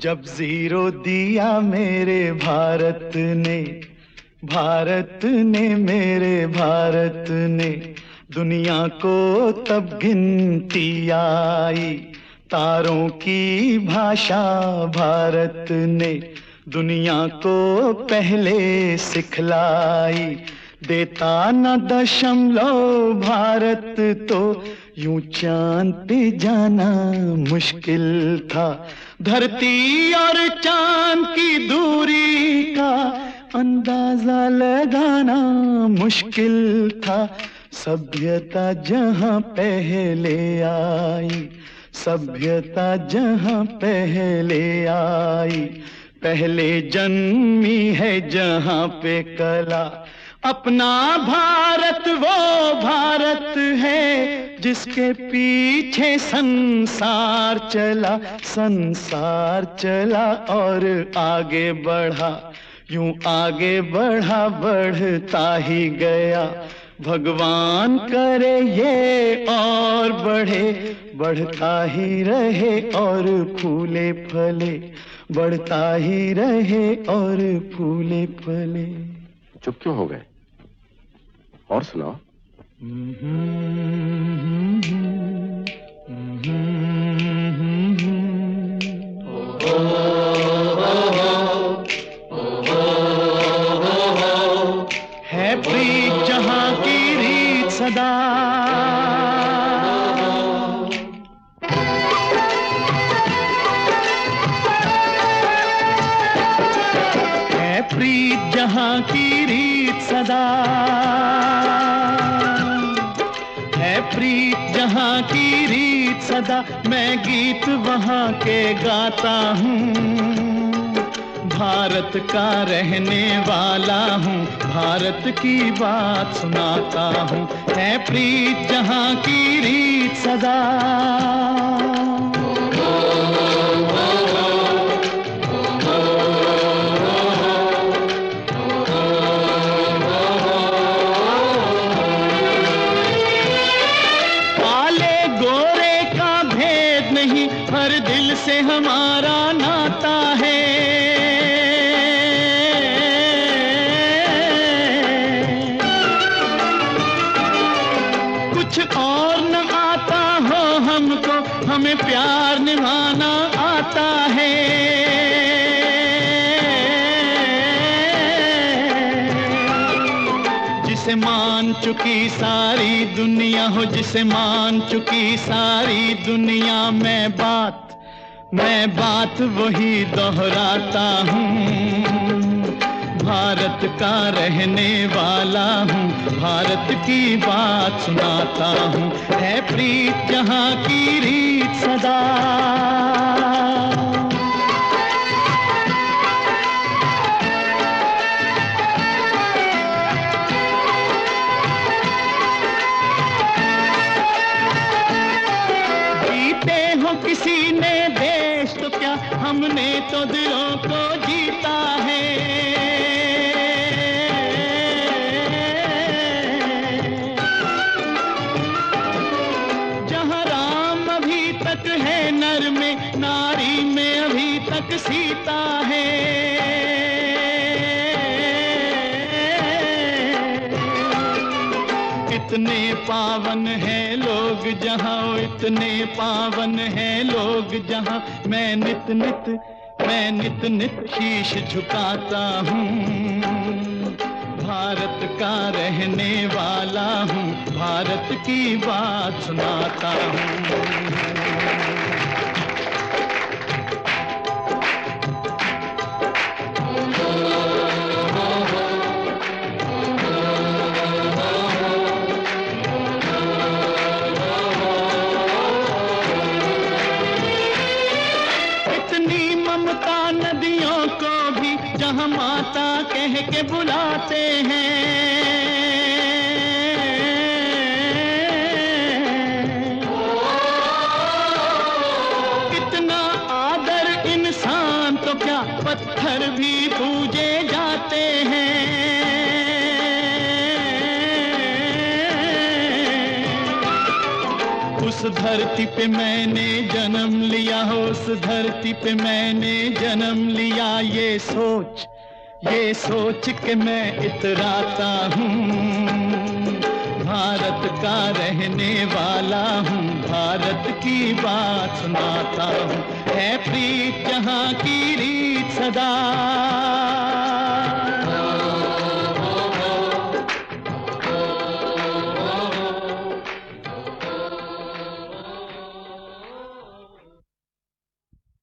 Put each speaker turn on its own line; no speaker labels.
जब जीरो दिया मेरे भारत ने, भारत ने मेरे भारत ने, दुनिया को तब गिनती आई। तारों की भाषा भारत ने दुनिया को पहले सिखलाई। देता न दशमलव भारत तो यूं चांद पे जाना मुश्किल था। धरती और चांद की दूरी का अंदाजा लगाना मुश्किल था। सभ्यता जहां पहले आई, सभ्यता जहां पहले आई, पहले जन्मी है जहां पे कला। अपना भारत वो भारत है जिसके पीछे संसार चला, संसार चला और आगे बढ़ा। यूं आगे बढ़ा, बढ़ता ही गया। भगवान करे ये और बढ़े, बढ़ता ही रहे और फूले फले, बढ़ता ही रहे और फूले फले।
चुप क्यों हो गए? और सुनाओ।
है प्रीत जहां की रीत सदा, है प्रीत जहां की रीत सदा, है प्रीत जहां की रीत सदा। मैं गीत वहां के गाता हूँ, भारत का रहने वाला हूँ, भारत की बात सुनाता हूँ। है प्रीत जहां की रीत सदा। काले गोरे का भेद नहीं, हर दिल से हमारा नाता है। कुछ और न आता हो हमको, हमें प्यार निभाना आता है। जिसे मान चुकी सारी दुनिया हो, जिसे मान चुकी सारी दुनिया, मैं बात वही दोहराता हूँ। भारत का रहने वाला हूँ, भारत की बात सुनाता हूँ। है प्रीत जहां की रीत सदा। जीते हो किसी ने देश तो क्या, हमने तो दिलों को जीता है। है नर में, नारी में अभी तक सीता है। इतने पावन हैं लोग जहां, इतने पावन हैं लोग जहां, मैं नित नित शीश झुकाता हूँ। भारत का रहने वाला हूँ, भारत की बात सुनाता हूँ। इतनी ममता नदियों को भी जहाँ माता कह के बुलाते हैं। इतना आदर इंसान तो क्या, पत्थर भी पूजे जाते हैं। उस धरती पे मैंने जन्म लिया हो, उस धरती पे मैंने जन्म लिया, ये सोच के मैं इतराता हूँ। भारत का रहने वाला हूँ, भारत की बात सुनाता हूँ। है प्रीत जहाँ की रीत सदा,